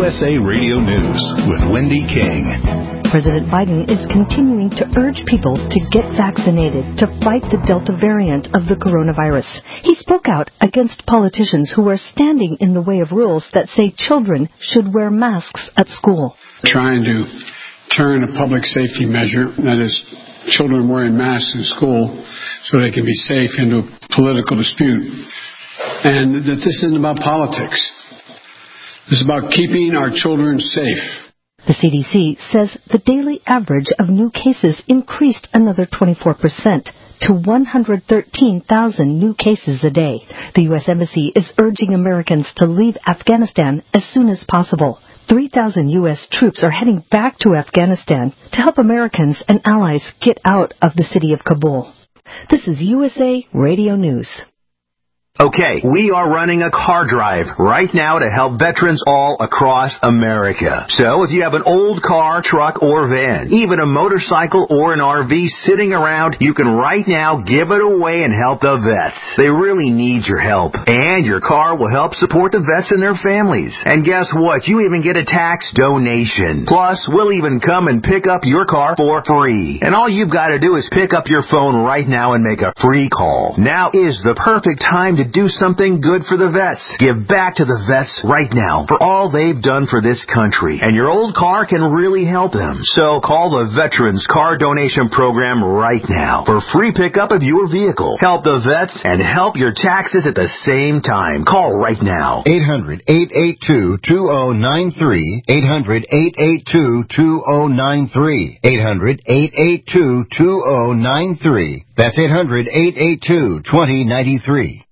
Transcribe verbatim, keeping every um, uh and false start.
S A Radio News with Wendy King. President Biden is continuing to urge people to get vaccinated to fight the Delta variant of the coronavirus. He spoke out against politicians who are standing in the way of rules that say children should wear masks at school. Trying to turn a public safety measure, that is, children wearing masks in school so they can be safe, into a political dispute. And that this isn't about politics. This is about keeping our children safe. The C D C says the daily average of new cases increased another twenty-four percent to one hundred thirteen thousand new cases a day. The U S Embassy is urging Americans to leave Afghanistan as soon as possible. three thousand U S troops are heading back to Afghanistan to help Americans and allies get out of the city of Kabul. This is U S A Radio News. Okay, we are running a car drive right now to help veterans all across America. So if you have an old car, truck, or van, even a motorcycle or an R V sitting around, you can right now give it away and help the vets. They really need your help. And your car will help support the vets and their families. And guess what? You even get a tax donation. Plus, we'll even come and pick up your car for free. And all you've got to do is pick up your phone right now and make a free call. Now is the perfect time to do something good for the vets. Give back to the vets right now for all they've done for this country. And your old car can really help them. So call the Veterans Car Donation Program right now for free pickup of your vehicle. Help the vets and help your taxes at the same time. Call right now. eight hundred, eight eight two, two oh nine three. eight hundred, eight eight two, two oh nine three. eight hundred, eight eight two, two oh nine three. That's eight hundred, eight eight two, two oh nine three.